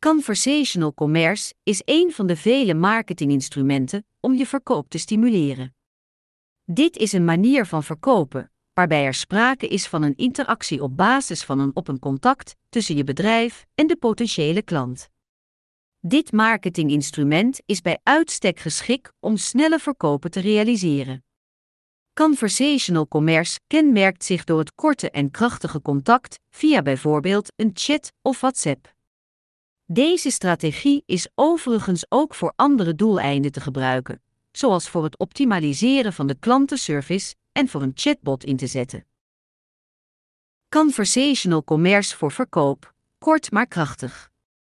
Conversational commerce is een van de vele marketinginstrumenten om je verkoop te stimuleren. Dit is een manier van verkopen, waarbij er sprake is van een interactie op basis van een contact tussen je bedrijf en de potentiële klant. Dit marketinginstrument is bij uitstek geschikt om snelle verkopen te realiseren. Conversational commerce kenmerkt zich door het korte en krachtige contact via bijvoorbeeld een chat of WhatsApp. Deze strategie is overigens ook voor andere doeleinden te gebruiken, zoals voor het optimaliseren van de klantenservice en voor een chatbot in te zetten. Conversational commerce voor verkoop, kort maar krachtig.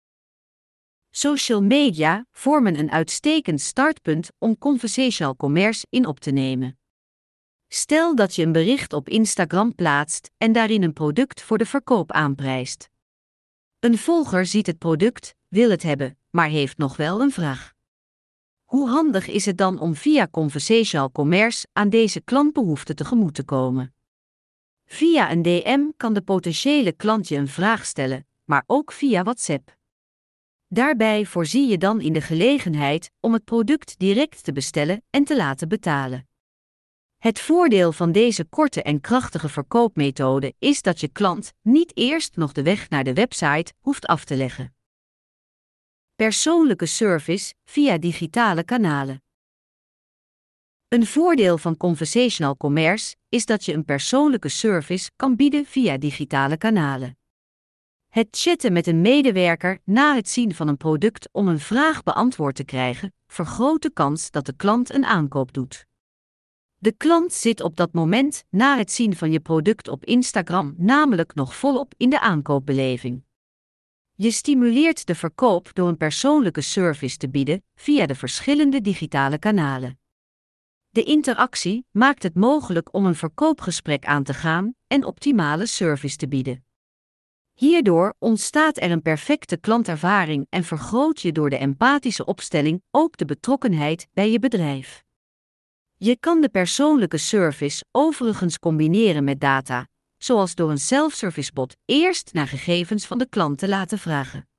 Social media vormen een uitstekend startpunt om conversational commerce in op te nemen. Stel dat je een bericht op Instagram plaatst en daarin een product voor de verkoop aanprijst. Een volger ziet het product, wil het hebben, maar heeft nog wel een vraag. Hoe handig is het dan om via conversational commerce aan deze klantbehoefte tegemoet te komen? Via een DM kan de potentiële klant je een vraag stellen, maar ook via WhatsApp. Daarbij voorzie je dan in de gelegenheid om het product direct te bestellen en te laten betalen. Het voordeel van deze korte en krachtige verkoopmethode is dat je klant niet eerst nog de weg naar de website hoeft af te leggen. Persoonlijke service via digitale kanalen. Een voordeel van conversational commerce is dat je een persoonlijke service kan bieden via digitale kanalen. Het chatten met een medewerker na het zien van een product om een vraag beantwoord te krijgen, vergroot de kans dat de klant een aankoop doet. De klant zit op dat moment na het zien van je product op Instagram namelijk nog volop in de aankoopbeleving. Je stimuleert de verkoop door een persoonlijke service te bieden via de verschillende digitale kanalen. De interactie maakt het mogelijk om een verkoopgesprek aan te gaan en optimale service te bieden. Hierdoor ontstaat er een perfecte klantervaring en vergroot je door de empathische opstelling ook de betrokkenheid bij je bedrijf. Je kan de persoonlijke service overigens combineren met data, zoals door een self-service bot eerst naar gegevens van de klant te laten vragen.